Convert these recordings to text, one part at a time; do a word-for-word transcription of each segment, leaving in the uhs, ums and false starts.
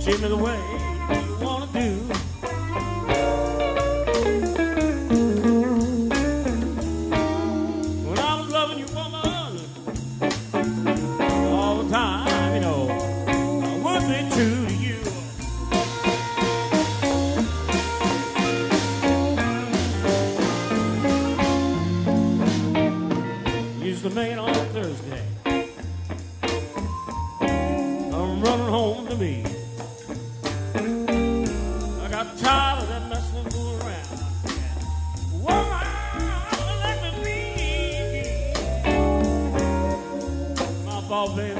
treat me the way you wanna do. When I was loving you, woman, all the time, you know, I would be true to you. Used to make it on Thursday. I'm running home to me. I got tired of that mess and fool around. Woman, let me be my ball baby.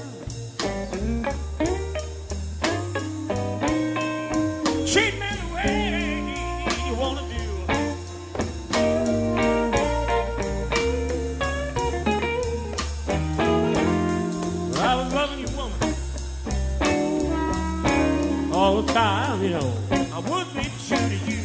Treat me the way you wanna do. I was loving you, woman, all the time, you know. I would be true to you.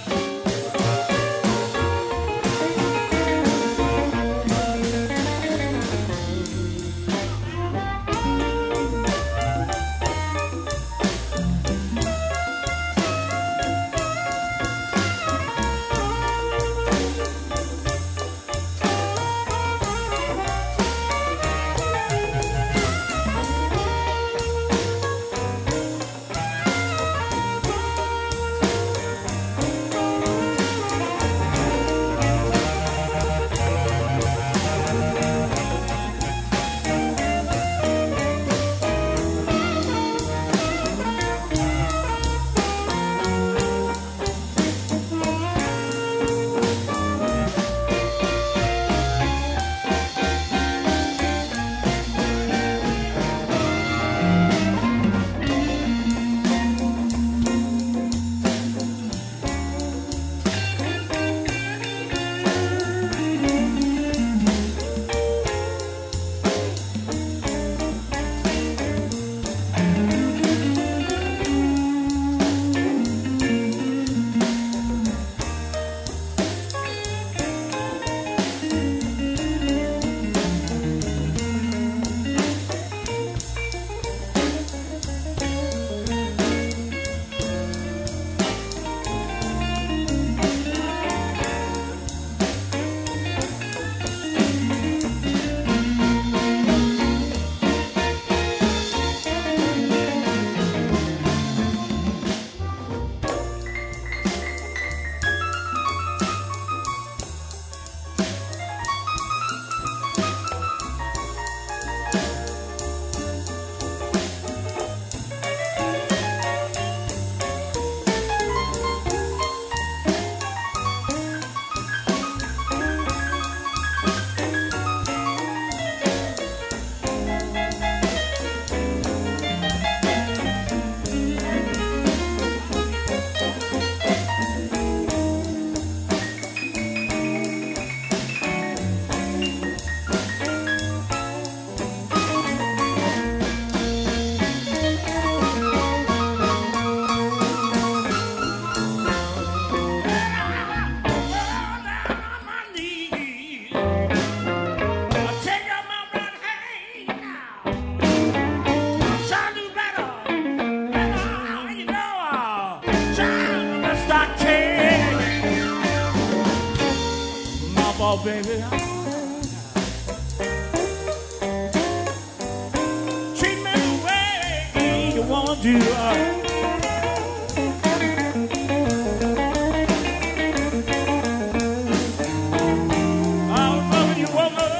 Oh, baby, treat me the way you wanna do. I was loving you, woman,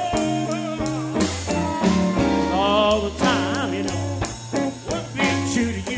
all the time, you know. Would be true to you.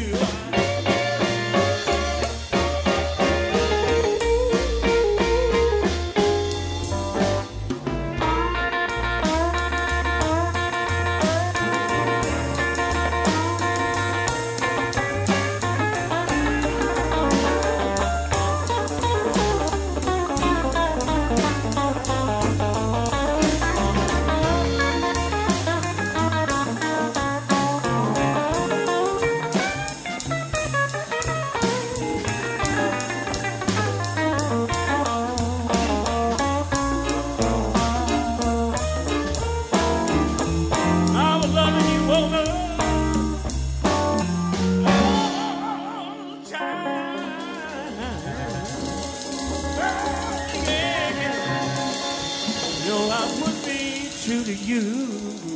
true to you.